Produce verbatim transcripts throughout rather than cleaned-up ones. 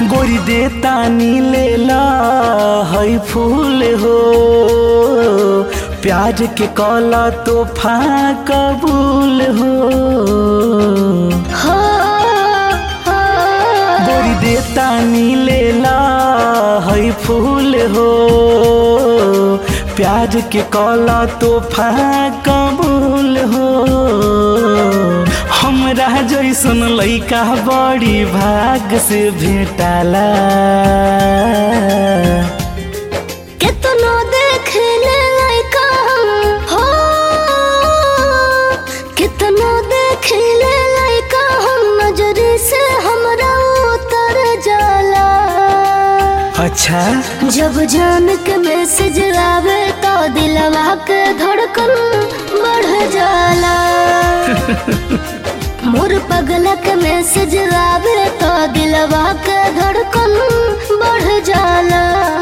गोरी दे तानी लेला हई फूल हो, प्याज के कला तोहफा कबूल हो। हो, हो। गोरी दे तानी लेला हई फूल हो, प्याज के कला तोहफा कबूल हो। हमरा जैसन लइका बड़ी भाग से भेटाला। कितनो देख ले लइका हो, कितनो देख ले लइका हम, नजरी से हमरा उतर जाला। अच्छा जब जान के मैसेज आवे तो दिलवा के धड़कन बढ़ जाला। मोर पगला के मैसेज आवे तो दिलवा के धड़कन बढ़ जाला।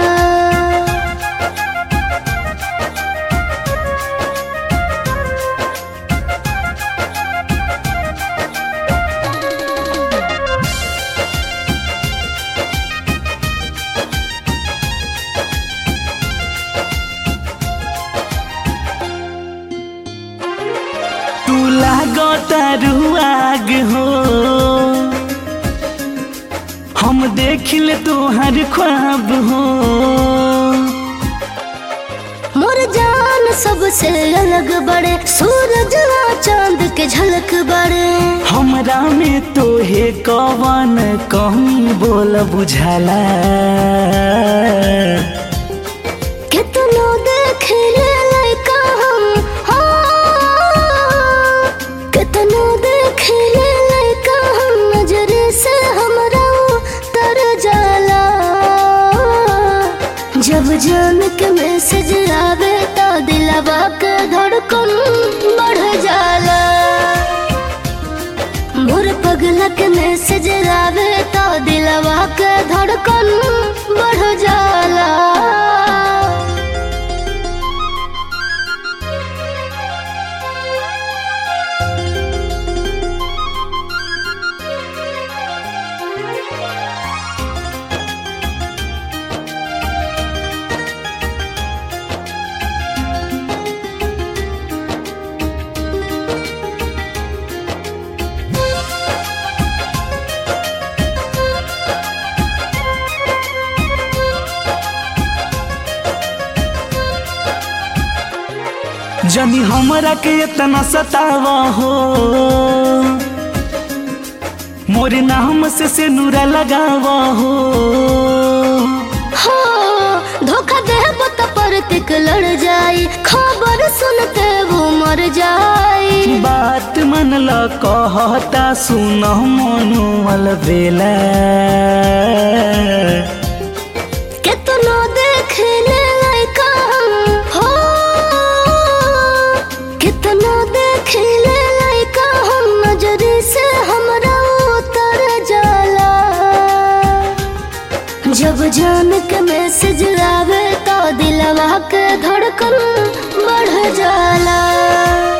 तू लागता रुआग हो, हम देखिले तोहर ख्वाब हो। मोर जान सबसे अलग बड़े, सूरज चांद के झलक बड़े। हमरा में तोहे कवन कमी बोल बुझाला। कितनो देख ले लइका हम, कितनो देख ले लइका हम, नजरे से हमरा उतर जाला। जब जान के मैसेज आवे तो दिलवा के धड़कन बढ़ जाला। मोर पगला के मैसेज आवे तो दिलवा के धड़कन बढ़ जाला। जनी हमरा के इतना सतावा हो, मोरे नाम से से नूरा लगावा हो। हो धोखा देबो तो परतिक लड़ जाई, खबर सुनते वो मर जाई। बात मन ल कहता सुन मनु अलबेला। कितनो देख ले लइका हम, हो कितनो देख ले लइका हम, नजरी से हमरा उतर जाला। जब जान के मैसेज आवे तो दिलवा के धड़कन बढ़ जाला।